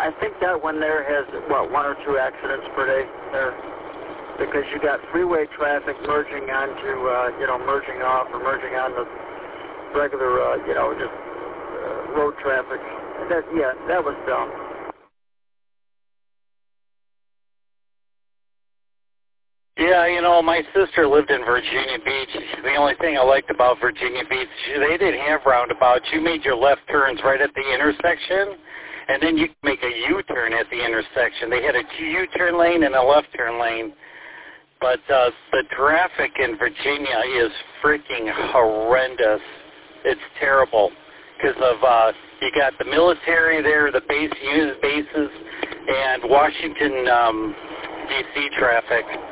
I think that one there has, what, 1 or 2 accidents per day there. Because you got freeway traffic merging onto, merging off or merging on the regular, just road traffic. That was dumb. Yeah, my sister lived in Virginia Beach. The only thing I liked about Virginia Beach, they didn't have roundabouts. You made your left turns right at the intersection, and then you could make a U-turn at the intersection. They had a U-turn lane and a left turn lane. But the traffic in Virginia is freaking horrendous. It's terrible because of you got the military there, the bases, and Washington, D.C. traffic.